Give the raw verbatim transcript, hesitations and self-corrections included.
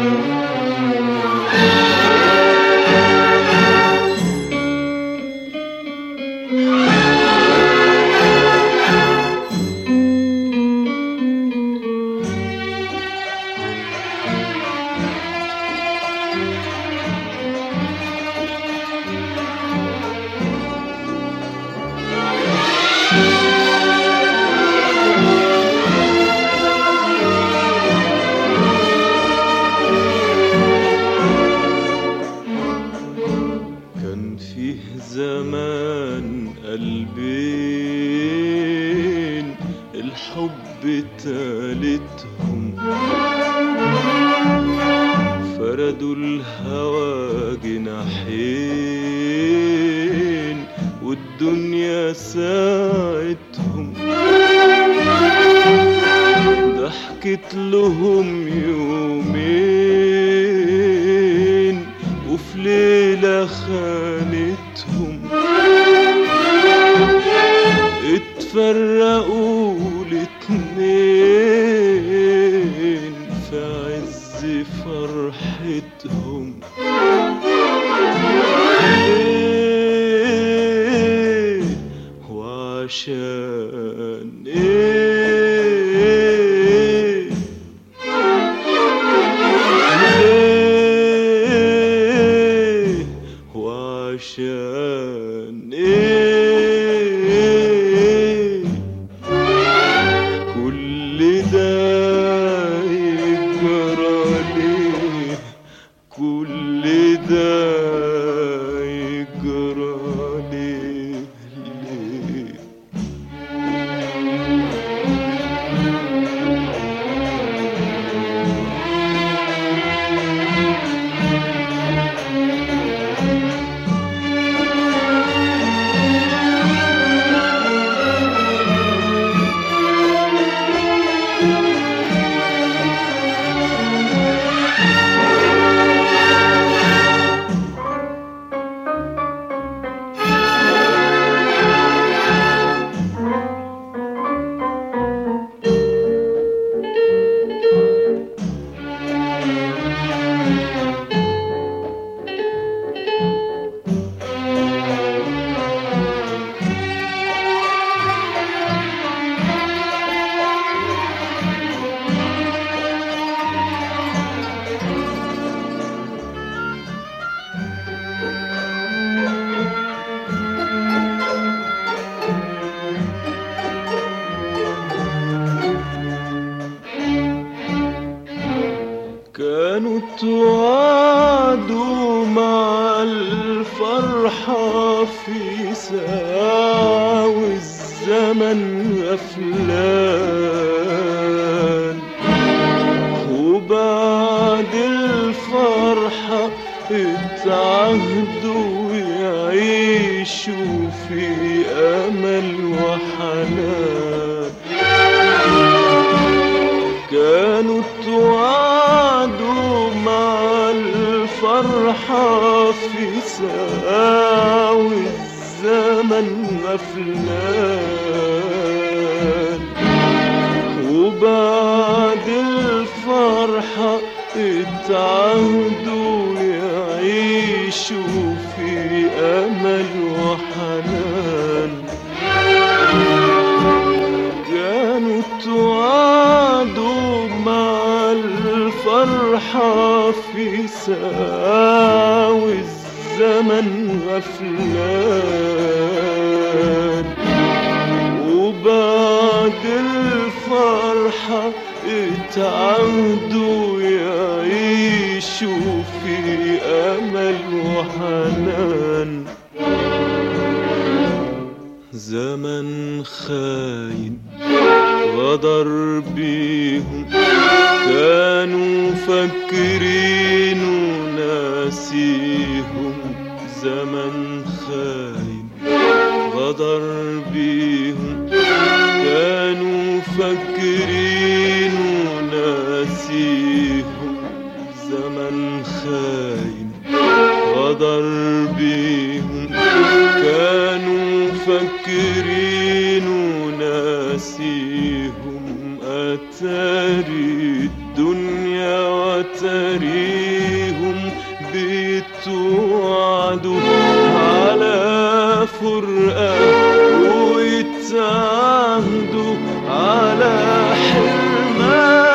زمان قلبين الحب تالتهم فردوا الهوى جناحين والدنيا ساعتهم ضحكت لهم يومين وفي ليلة خانتهم اتفرقوا الاتنين في عز فرحتهم. ايه وعشان ايه ليه وعشان ايه كل ده يجرى ليه كل ده يجرى ليه ليه كانوا توعدوا مع الفرحة في ساعة والزمن غفلان وبعد الفرحة اتعهدوا يعيشوا في أمل وحنان. كانوا توعدوا مع الفرحة في ساعة والزمن غفلان وبعد الفرحة اتعهدوا يعيشوا في أمل وحنان. كانوا توعدوا مع الفرحة في ساعة والزمن غفلان وبعد الفرحة اتعهدوا يعيشوا في أمل وحنان. زمن خاين غدر بيهم كانوا فاكرين وناسيهم. زمن خاين غدر بيهم كانوا فاكرين وناسيهم. زمن خاين غدر بيهم كانوا فاكرين وناسيهم. أتاري الدنيا وتاري فكريهم بيتوعدوا على فرقة ويتعهدوا على حرمان.